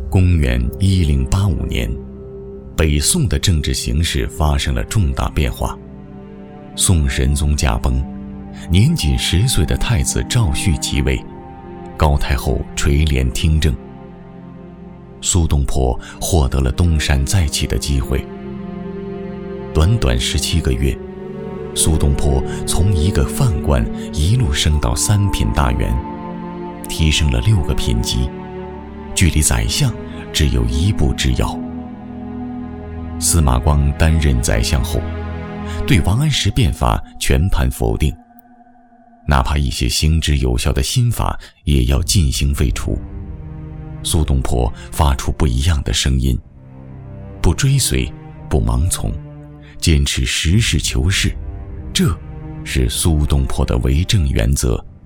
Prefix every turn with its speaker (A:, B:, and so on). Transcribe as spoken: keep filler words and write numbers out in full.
A: 公元一零八五年，北宋的政治形势发生了重大变化。宋神宗驾崩，年仅十岁的太子赵煦即位，高太后垂帘听政。苏东坡获得了东山再起的机会。短短十七个月，苏东坡从一个宦官一路升到三品大员，提升了六个品级，距离宰相只有一步之遥。司马光担任宰相后，对王安石变法全盘否定，哪怕一些行之有效的新法也要进行废除。苏东坡发出不一样的声音，不追随，不盲从，坚持实事求是，这是苏东坡的为政原则。